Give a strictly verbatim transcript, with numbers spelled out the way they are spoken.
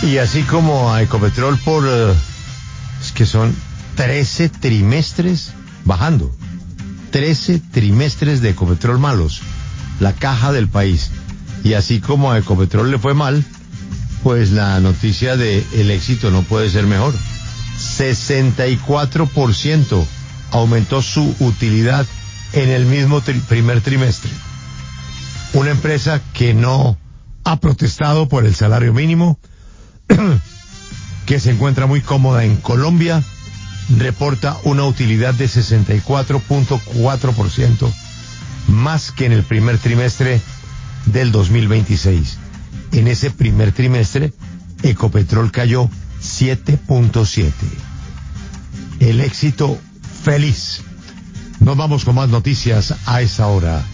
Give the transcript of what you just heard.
Y así como a Ecopetrol por... Uh, es que son trece trimestres bajando. trece trimestres de Ecopetrol malos. La caja del país. Y así como a Ecopetrol le fue mal, pues la noticia de el éxito no puede ser mejor. sesenta y cuatro por ciento aumentó su utilidad en el mismo tri- primer trimestre. Una empresa que no ha protestado por el salario mínimo, que se encuentra muy cómoda en Colombia, reporta una utilidad de sesenta y cuatro punto cuatro por ciento más que en el primer trimestre del dos mil veintiséis. En ese primer trimestre, Ecopetrol cayó siete punto siete. El éxito feliz. Nos vamos con más noticias a esa hora.